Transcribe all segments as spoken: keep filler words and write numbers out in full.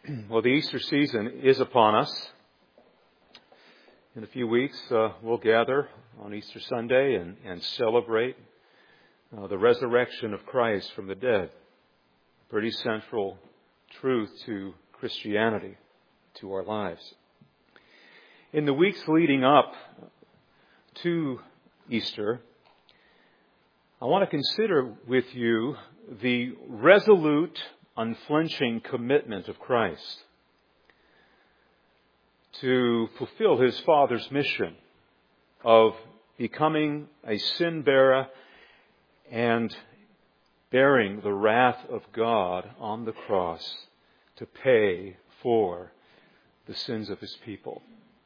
Well, the Easter season is upon us. In a few weeks, uh, we'll gather on Easter Sunday and, and celebrate uh, the resurrection of Christ from the dead. Pretty central truth to Christianity, to our lives. In the weeks leading up to Easter, I want to consider with you the resolute, unflinching commitment of Christ to fulfill His Father's mission of becoming a sin bearer and bearing the wrath of God on the cross to pay for the sins of His people.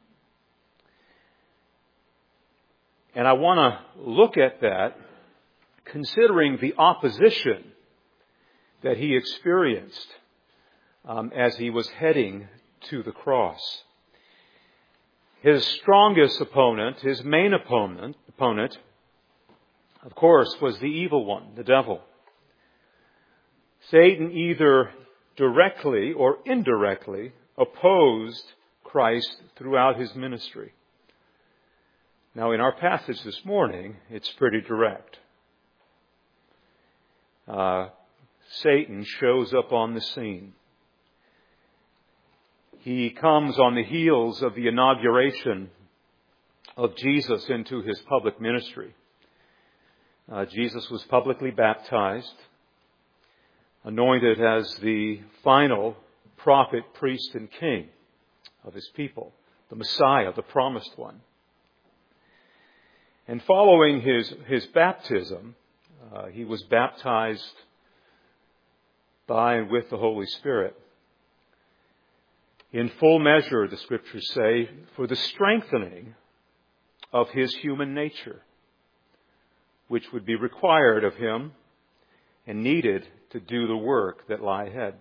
And I want to look at that considering the opposition that He experienced um, as He was heading to the cross. His strongest opponent, His main opponent, opponent, of course, was the evil one, the devil. Satan either directly or indirectly opposed Christ throughout His ministry. Now, in our passage this morning, it's pretty direct. Uh, Satan shows up on the scene. He comes on the heels of the inauguration of Jesus into His public ministry. Uh, Jesus was publicly baptized, anointed as the final prophet, priest, and king of His people, the Messiah, the promised one. And following his, his baptism, uh, He was baptized by and with the Holy Spirit. In full measure, the Scriptures say, for the strengthening of His human nature, which would be required of Him and needed to do the work that lie ahead.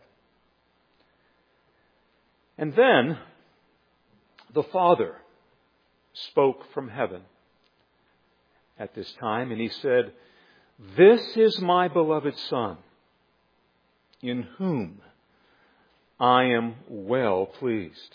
And then the Father spoke from heaven at this time, and He said, "This is my beloved Son, in whom I am well pleased."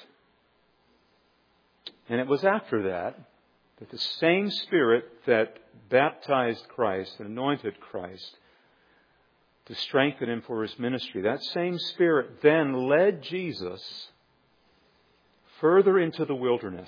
And it was after that that the same Spirit that baptized Christ and anointed Christ to strengthen Him for His ministry, that same Spirit then led Jesus further into the wilderness.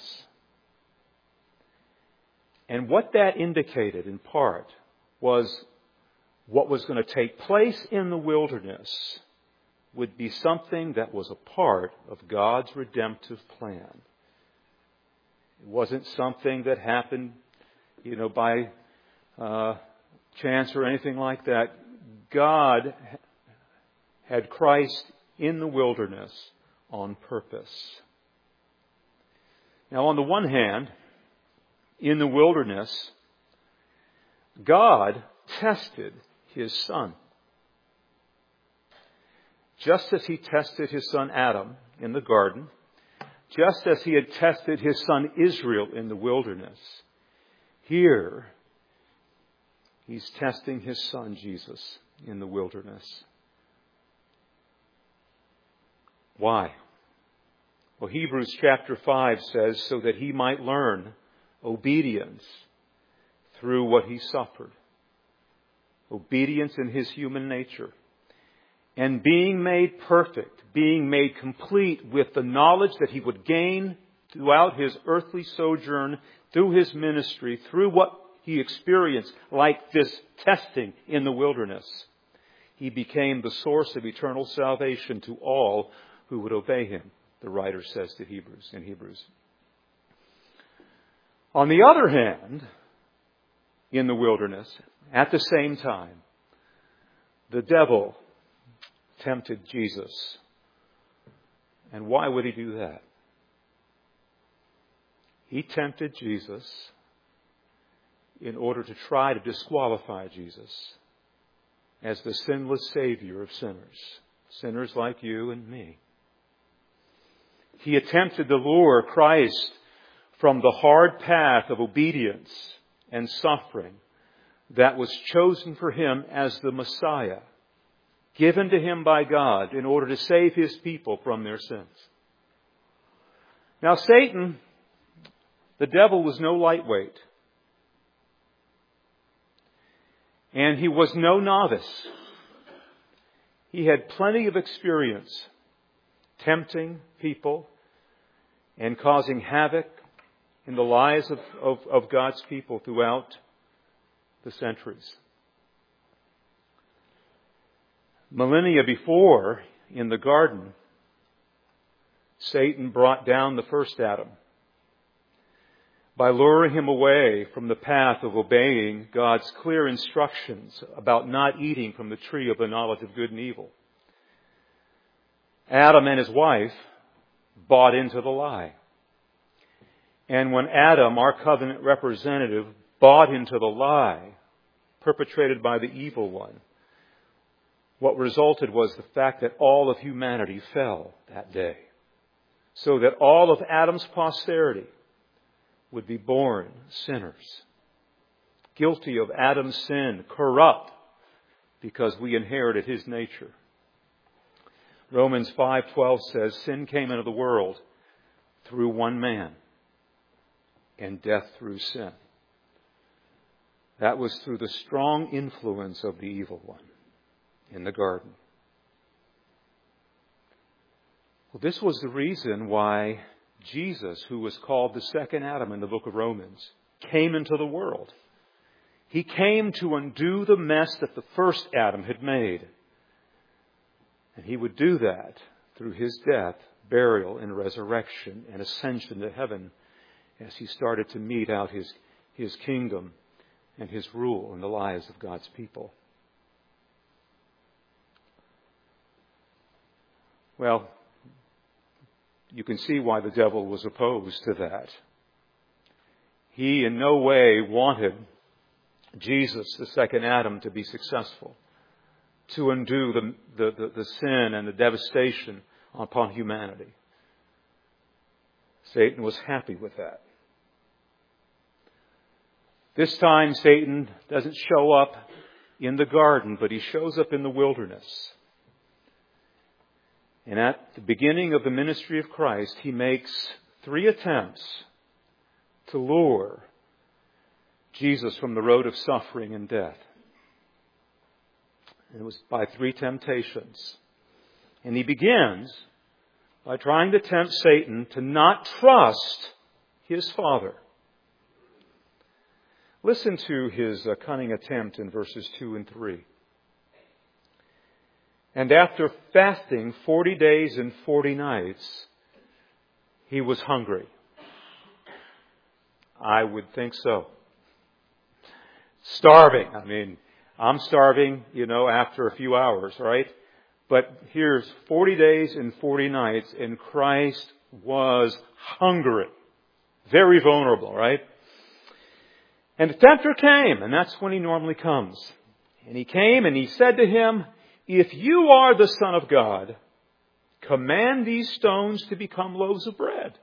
And what that indicated in part was what was going to take place in the wilderness would be something that was a part of God's redemptive plan. It wasn't something that happened, you know, by uh, chance or anything like that. God had Christ in the wilderness on purpose. Now, on the one hand, in the wilderness, God tested His Son. Just as He tested His son Adam in the garden, just as He had tested His son Israel in the wilderness, here He's testing His Son Jesus in the wilderness. Why? Well, Hebrews chapter five says, so that He might learn obedience through what He suffered. Obedience in His human nature. And being made perfect, being made complete with the knowledge that He would gain throughout His earthly sojourn, through His ministry, through what He experienced, like this testing in the wilderness. He became the source of eternal salvation to all who would obey Him, the writer says to Hebrews in Hebrews. On the other hand, in the wilderness, at the same time, the devil tempted Jesus. And why would he do that? He tempted Jesus in order to try to disqualify Jesus as the sinless Savior of sinners, sinners like you and me. He attempted to lure Christ from the hard path of obedience and suffering that was chosen for Him as the Messiah given to him by God in order to save his people from their sins. Now, Satan, the devil, was no lightweight. And he was no novice. He had plenty of experience tempting people and causing havoc in the lives of, of, of God's people throughout the centuries. Millennia before, in the garden, Satan brought down the first Adam by luring him away from the path of obeying God's clear instructions about not eating from the tree of the knowledge of good and evil. Adam and his wife bought into the lie. And when Adam, our covenant representative, bought into the lie perpetrated by the evil one, what resulted was the fact that all of humanity fell that day. So that all of Adam's posterity would be born sinners, guilty of Adam's sin, corrupt, because we inherited his nature. Romans five twelve says, sin came into the world through one man, and death through sin. That was through the strong influence of the evil one in the garden. Well, this was the reason why Jesus, who was called the second Adam in the book of Romans, came into the world. He came to undo the mess that the first Adam had made. And he would do that through his death, burial, and resurrection and ascension to heaven as he started to mete out his, his kingdom and his rule in the lives of God's people. Well, you can see why the devil was opposed to that. He in no way wanted Jesus, the second Adam, to be successful, to undo the, the, the, the sin and the devastation upon humanity. Satan was happy with that. This time, Satan doesn't show up in the garden, but he shows up in the wilderness. And at the beginning of the ministry of Christ, he makes three attempts to lure Jesus from the road of suffering and death. And it was by three temptations. And he begins by trying to tempt Satan to not trust his Father. Listen to his uh, cunning attempt in verses two and three. And after fasting forty days and forty nights, he was hungry. I would think so. Starving. I mean, I'm starving, you know, after a few hours, right? But here's forty days and forty nights, and Christ was hungry. Very vulnerable, right? And the tempter came, and that's when he normally comes. And he came and he said to him, if you are the Son of God, command these stones to become loaves of bread.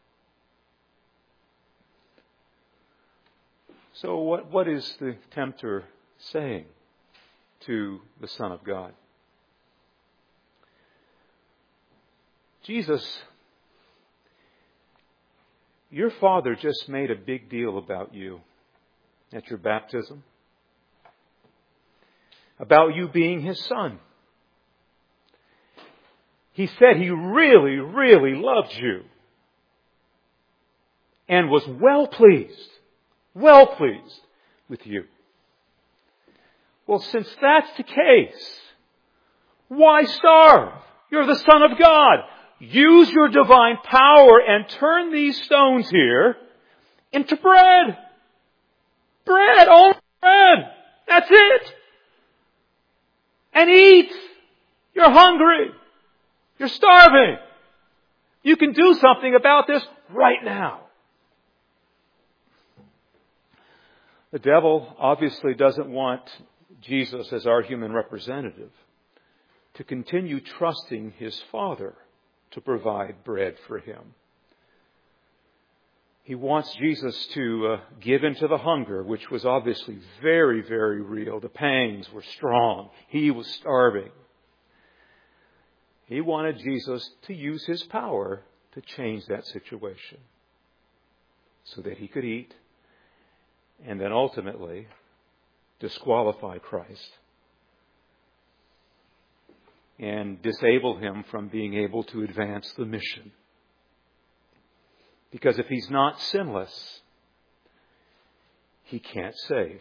So what, what is the tempter saying to the Son of God? Jesus, your Father just made a big deal about you at your baptism. About you being his son. He said he really, really loved you. And was well pleased, well pleased with you. Well, since that's the case, why starve? You're the Son of God. Use your divine power and turn these stones here into bread. Bread, only bread. That's it. And eat. You're hungry. You're starving. You can do something about this right now. The devil obviously doesn't want Jesus as our human representative to continue trusting his Father to provide bread for him. He wants Jesus to uh, give into the hunger, which was obviously very, very real. The pangs were strong. He was starving. He wanted Jesus to use his power to change that situation so that he could eat and then ultimately disqualify Christ and disable him from being able to advance the mission. Because if he's not sinless, he can't save.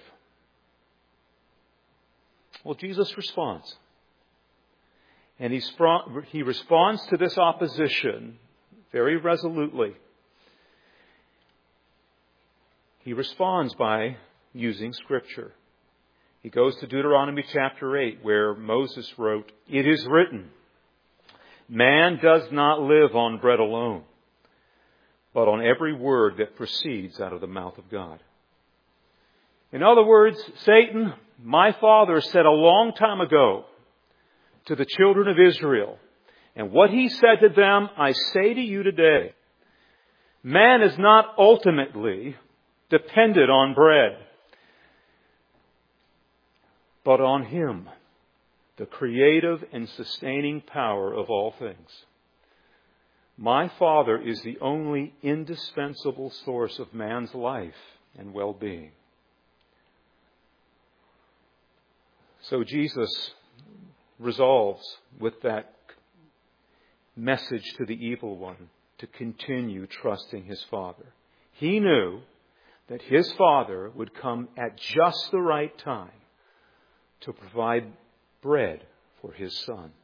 Well, Jesus responds. And he, spro- he responds to this opposition very resolutely. He responds by using Scripture. He goes to Deuteronomy chapter eight, where Moses wrote, "It is written, man does not live on bread alone, but on every word that proceeds out of the mouth of God." In other words, Satan, my father said a long time ago to the children of Israel, and what he said to them, I say to you today, man is not ultimately dependent on bread, but on him, the creative and sustaining power of all things. My Father is the only indispensable source of man's life and well-being. So Jesus resolves with that message to the evil one to continue trusting his Father. He knew that his Father would come at just the right time to provide bread for his Son.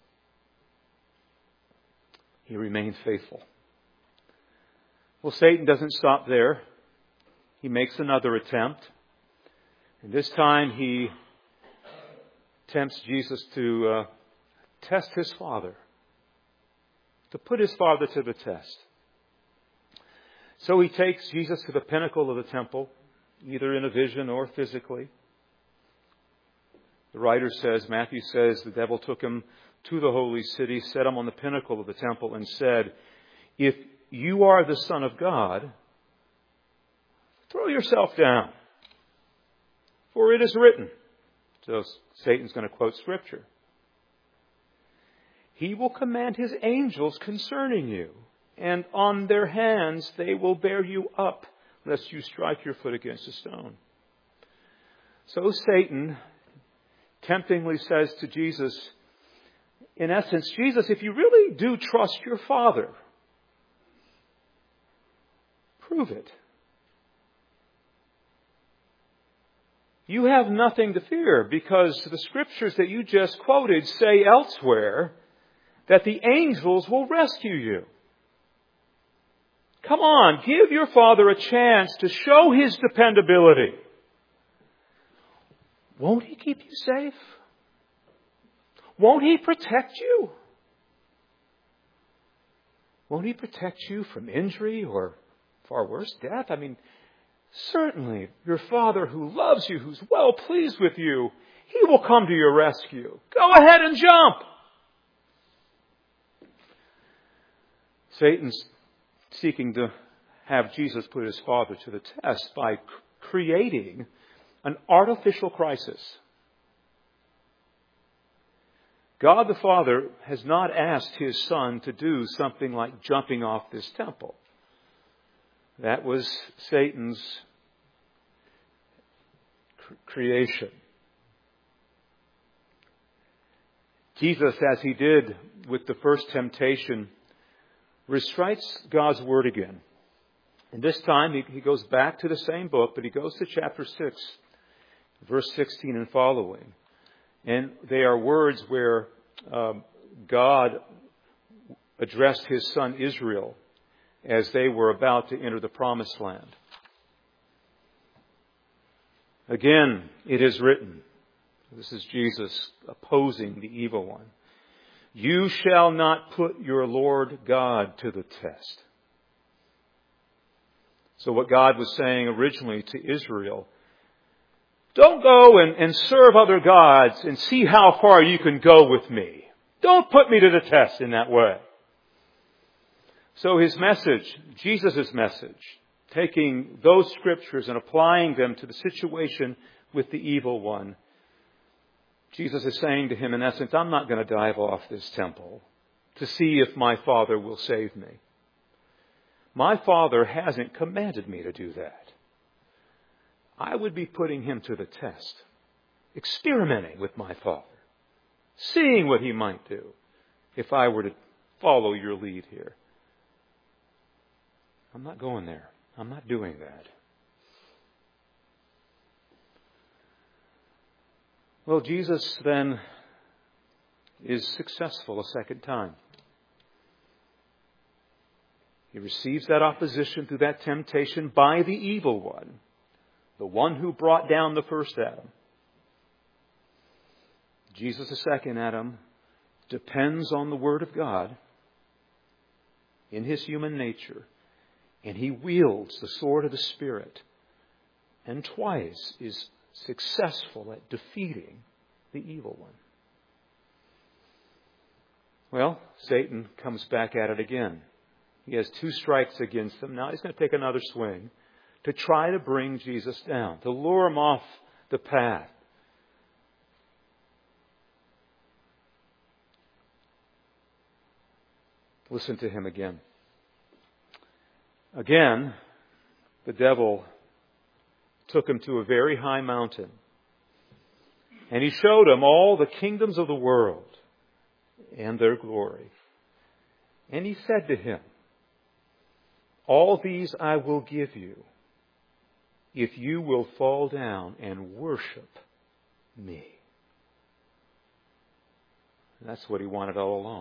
He remained faithful. Well, Satan doesn't stop there. He makes another attempt. And this time he tempts Jesus to uh, test his Father, to put his Father to the test. So he takes Jesus to the pinnacle of the temple, either in a vision or physically. The writer says, Matthew says, the devil took him to the holy city, set him on the pinnacle of the temple, and said, "If you are the Son of God, throw yourself down, for it is written." So Satan's going to quote Scripture. "He will command his angels concerning you, and on their hands they will bear you up, lest you strike your foot against a stone." So Satan temptingly says to Jesus, in essence, Jesus, if you really do trust your Father, prove it. You have nothing to fear, because the Scriptures that you just quoted say elsewhere that the angels will rescue you. Come on, give your Father a chance to show His dependability. Won't He keep you safe? Won't He protect you? Won't He protect you from injury or, far worse, death? I mean, certainly your Father who loves you, who's well pleased with you, He will come to your rescue. Go ahead and jump. Satan's seeking to have Jesus put his Father to the test by c- creating an artificial crisis. God the Father has not asked His Son to do something like jumping off this temple. That was Satan's cr- creation. Jesus, as He did with the first temptation, recites God's Word again. And this time he, he goes back to the same book, but he goes to chapter six, verse sixteen and following. And they are words where um, God addressed His son Israel as they were about to enter the promised land. Again, it is written, this is Jesus opposing the evil one, "You shall not put your Lord God to the test." So what God was saying originally to Israel, don't go and, and serve other gods and see how far you can go with me. Don't put me to the test in that way. So his message, Jesus' message, taking those scriptures and applying them to the situation with the evil one, Jesus is saying to him, in essence, I'm not going to dive off this temple to see if my Father will save me. My Father hasn't commanded me to do that. I would be putting him to the test, experimenting with my Father, seeing what he might do if I were to follow your lead here. I'm not going there. I'm not doing that. Well, Jesus then is successful a second time. He receives that opposition through that temptation by the evil one, the one who brought down the first Adam. Jesus, the second Adam, depends on the Word of God in his human nature, and he wields the sword of the Spirit, and twice is successful at defeating the evil one. Well, Satan comes back at it again. He has two strikes against him. Now he's going to take another swing to try to bring Jesus down, to lure him off the path. Listen to him again. Again, the devil took him to a very high mountain, and he showed him all the kingdoms of the world and their glory. And he said to him, all these I will give you if you will fall down and worship me. And that's what he wanted all along.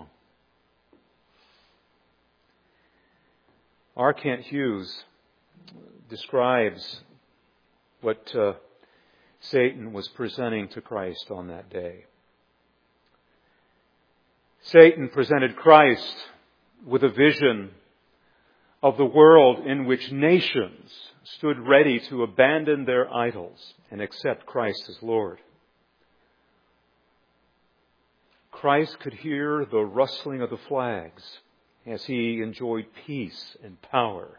R. Kent Hughes describes what uh, Satan was presenting to Christ on that day. Satan presented Christ with a vision of the world in which nations stood ready to abandon their idols and accept Christ as Lord. Christ could hear the rustling of the flags as he enjoyed peace and power.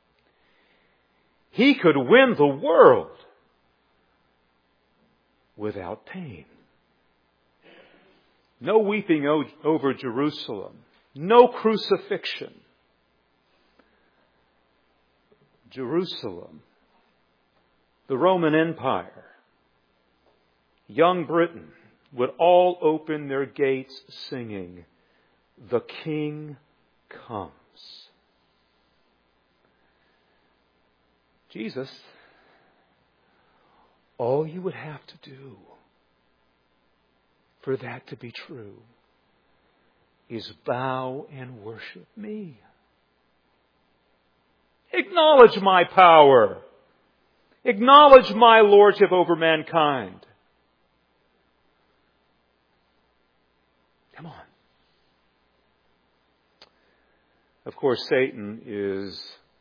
He could win the world without pain. No weeping over Jerusalem. No crucifixion. Jerusalem, the Roman Empire, young Britain would all open their gates singing, "The King comes." Jesus, all you would have to do for that to be true is bow and worship me. Acknowledge my power. Acknowledge my lordship over mankind. Come on. Of course, Satan is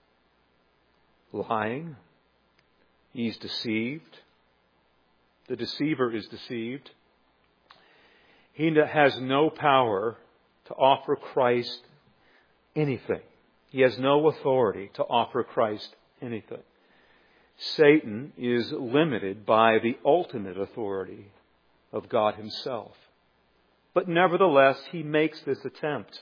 lying. He's deceived. The deceiver is deceived. He has no power to offer Christ anything. He has no authority to offer Christ anything. Satan is limited by the ultimate authority of God himself. But nevertheless, he makes this attempt.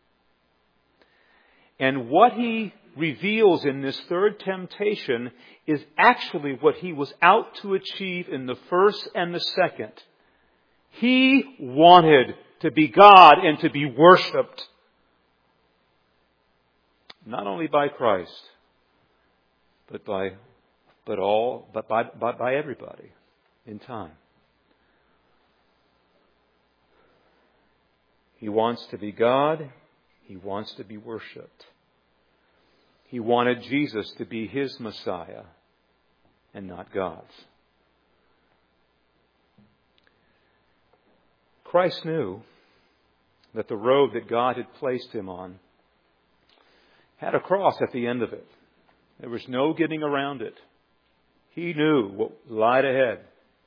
And what he reveals in this third temptation is actually what he was out to achieve in the first and the second. He wanted to be God and to be worshipped. Not only by Christ, but by but all but by, by, by everybody in time. He wants to be God. He wants to be worshipped. He wanted Jesus to be his Messiah and not God's. Christ knew that the road that God had placed him on had a cross at the end of it. There was no getting around it. He knew what lied ahead.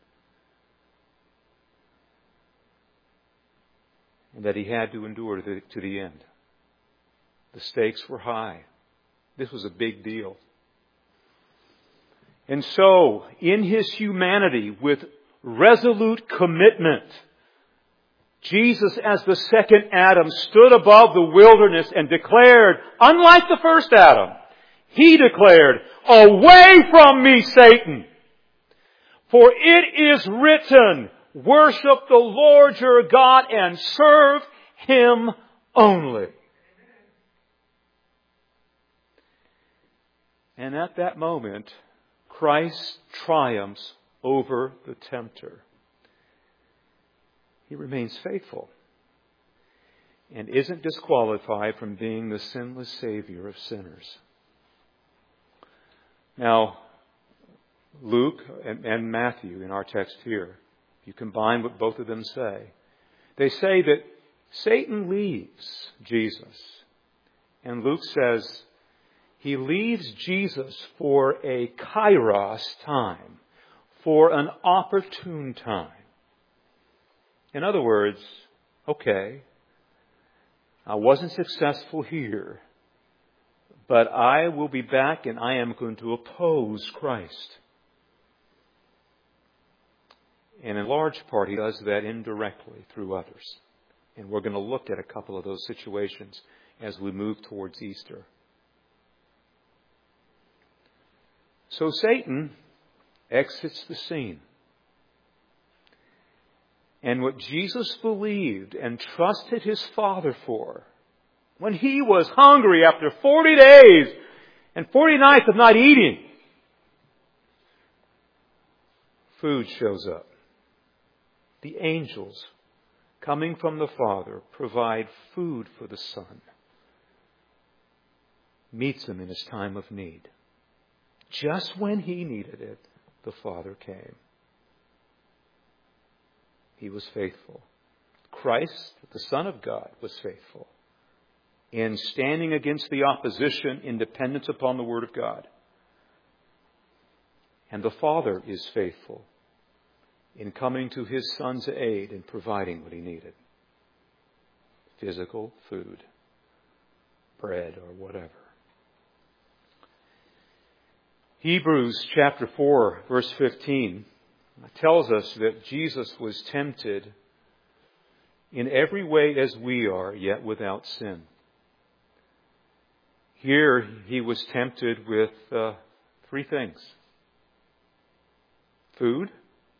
And that he had to endure to the, to the end. The stakes were high. This was a big deal. And so, in his humanity, with resolute commitment Jesus, as the second Adam, stood above the wilderness and declared, unlike the first Adam, He declared, "Away from me, Satan! For it is written, worship the Lord your God and serve Him only." And at that moment, Christ triumphs over the tempter. He remains faithful and isn't disqualified from being the sinless Savior of sinners. Now, Luke and, and Matthew in our text here, if you combine what both of them say, they say that Satan leaves Jesus. And Luke says he leaves Jesus for a kairos time, for an opportune time. In other words, okay, I wasn't successful here, but I will be back and I am going to oppose Christ. And in large part, He does that indirectly through others. And we're going to look at a couple of those situations as we move towards Easter. So Satan exits the scene. And what Jesus believed and trusted His Father for, when He was hungry after forty days and forty nights of not eating, food shows up. The angels, coming from the Father, provide food for the Son. Meets Him in His time of need. Just when He needed it, the Father came. He was faithful. Christ, the Son of God, was faithful in standing against the opposition in dependence upon the Word of God. And the Father is faithful in coming to His Son's aid and providing what He needed. Physical food, bread, or whatever. Hebrews chapter four, verse fifteen tells us that Jesus was tempted in every way as we are, yet without sin. Here He was tempted with uh, three things. Food,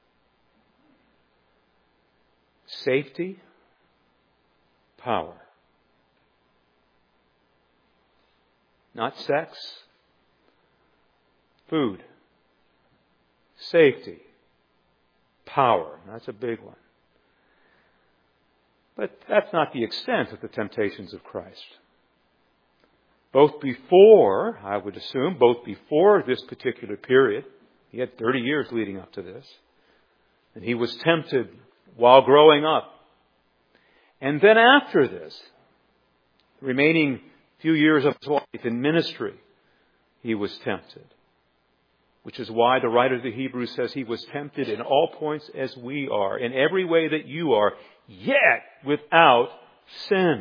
safety, power. Not sex, food, safety, power. That's a big one. But that's not the extent of the temptations of Christ. Both before, I would assume, both before this particular period, He had thirty years leading up to this, and He was tempted while growing up. And then after this, remaining few years of His life in ministry, He was tempted. Which is why the writer of the Hebrews says He was tempted in all points as we are, in every way that you are, yet without sin.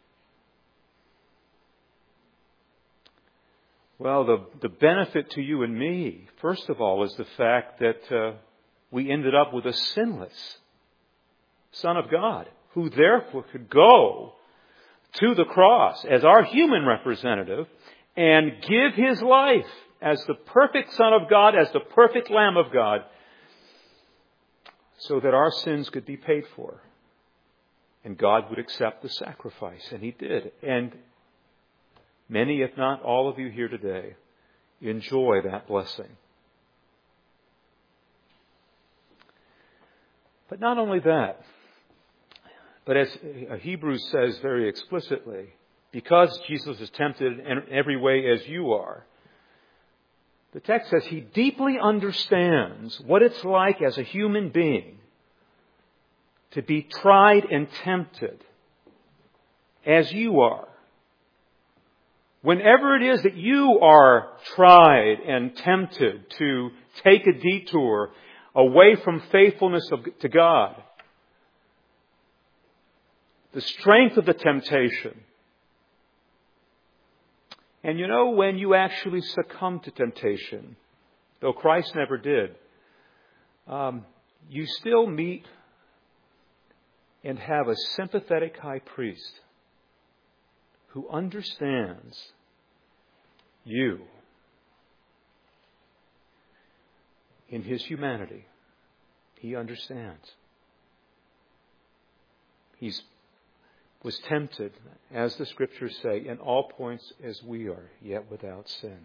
Well, the, the benefit to you and me, first of all, is the fact that uh, we ended up with a sinless Son of God, who therefore could go to the cross as our human representative and give His life as the perfect Son of God, as the perfect Lamb of God, so that our sins could be paid for. And God would accept the sacrifice. And He did. And many, if not all of you here today, enjoy that blessing. But not only that, but as Hebrews says very explicitly, because Jesus is tempted in every way as you are, the text says He deeply understands what it's like as a human being to be tried and tempted as you are. Whenever it is that you are tried and tempted to take a detour away from faithfulness of, to God, the strength of the temptation. And you know, when you actually succumb to temptation, though Christ never did, um, you still meet and have a sympathetic high priest who understands you in his humanity. He understands. He was tempted, as the Scriptures say, in all points as we are, yet without sin.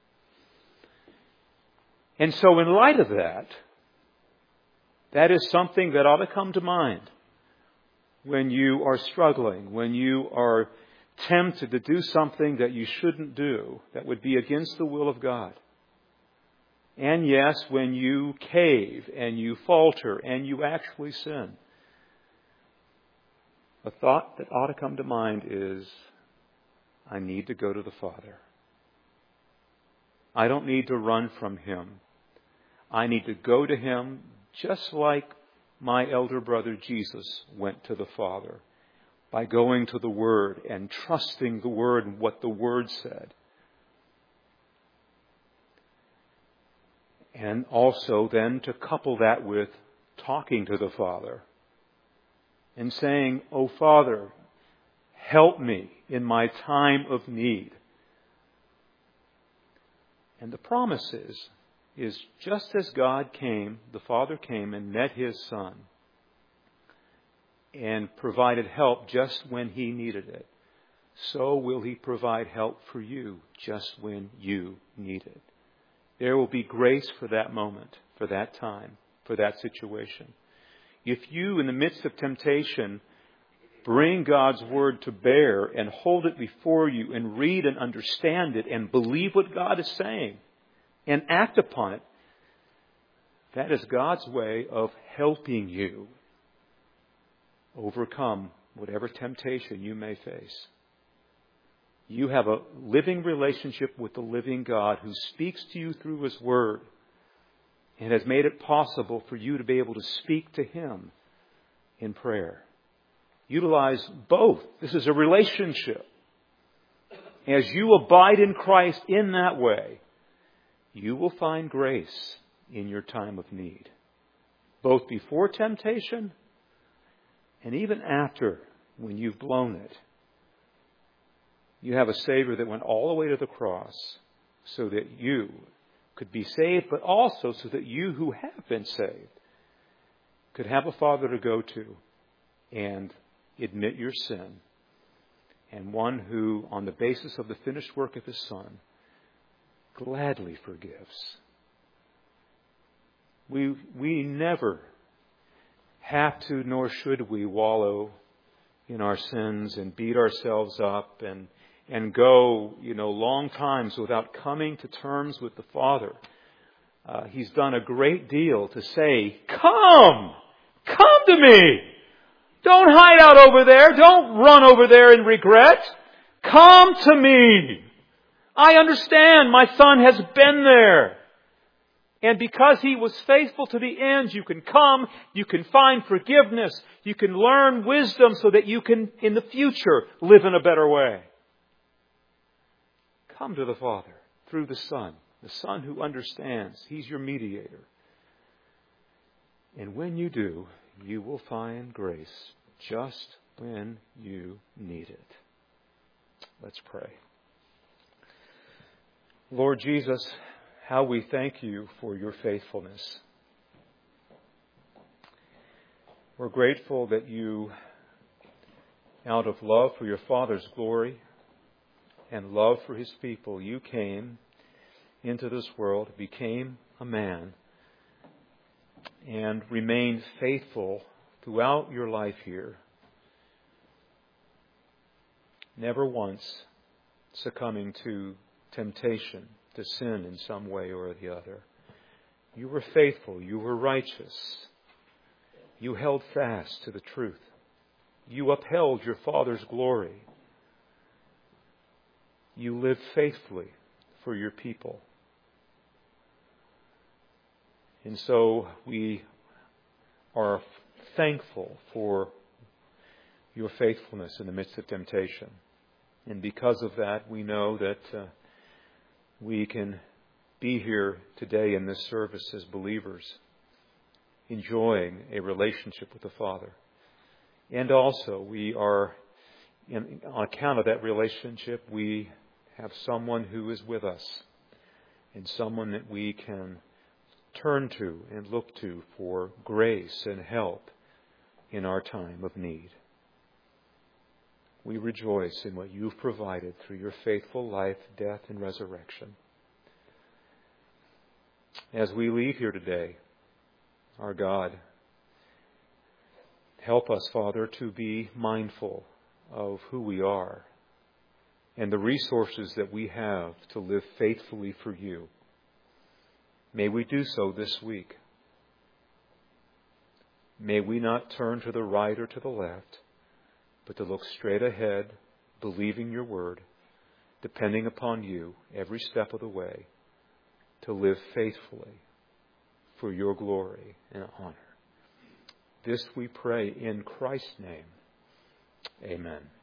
And so in light of that, that is something that ought to come to mind when you are struggling, when you are tempted to do something that you shouldn't do, that would be against the will of God. And yes, when you cave and you falter and you actually sin. A thought that ought to come to mind is, I need to go to the Father. I don't need to run from Him. I need to go to Him just like my elder brother Jesus went to the Father, by going to the Word and trusting the Word and what the Word said. And also then to couple that with talking to the Father and saying, "Oh Father, help me in my time of need." And the promise is, is just as God came, the Father came and met His Son and provided help just when He needed it, so will He provide help for you just when you need it. There will be grace for that moment, for that time, for that situation. If you, in the midst of temptation, bring God's Word to bear and hold it before you and read and understand it and believe what God is saying and act upon it, that is God's way of helping you overcome whatever temptation you may face. You have a living relationship with the living God who speaks to you through His Word and has made it possible for you to be able to speak to Him in prayer. Utilize both. This is a relationship. As you abide in Christ in that way, you will find grace in your time of need, both before temptation and even after, when you've blown it. You have a Savior that went all the way to the cross so that you could be saved, but also so that you who have been saved could have a Father to go to and admit your sin, and one who, on the basis of the finished work of His Son, gladly forgives. We, we never have to, nor should we, wallow in our sins and beat ourselves up and and go, you know, long times without coming to terms with the Father. Uh, he's done a great deal to say, come! Come to me! Don't hide out over there. Don't run over there in regret. Come to me! I understand my Son has been there. And because He was faithful to the end, you can come, you can find forgiveness, you can learn wisdom so that you can, in the future, live in a better way. Come to the Father through the Son, the Son who understands. He's your mediator. And when you do, you will find grace just when you need it. Let's pray. Lord Jesus, how we thank You for Your faithfulness. We're grateful that You, out of love for Your Father's glory and love for His people, You came into this world, became a man, and remained faithful throughout Your life here, never once succumbing to temptation, to sin in some way or the other. You were faithful. You were righteous. You held fast to the truth. You upheld Your Father's glory. You lived faithfully for Your people. And so we are thankful for Your faithfulness in the midst of temptation. And because of that, we know that uh, we can be here today in this service as believers, enjoying a relationship with the Father. And also, we are, in, on account of that relationship, we have someone who is with us and someone that we can turn to and look to for grace and help in our time of need. We rejoice in what you've provided through your faithful life, death, and resurrection. As we leave here today, our God, help us, Father, to be mindful of who we are and the resources that we have to live faithfully for you. May we do so this week. May we not turn to the right or to the left, but to look straight ahead, believing your word, depending upon you every step of the way, to live faithfully for your glory and honor. This we pray in Christ's name. Amen.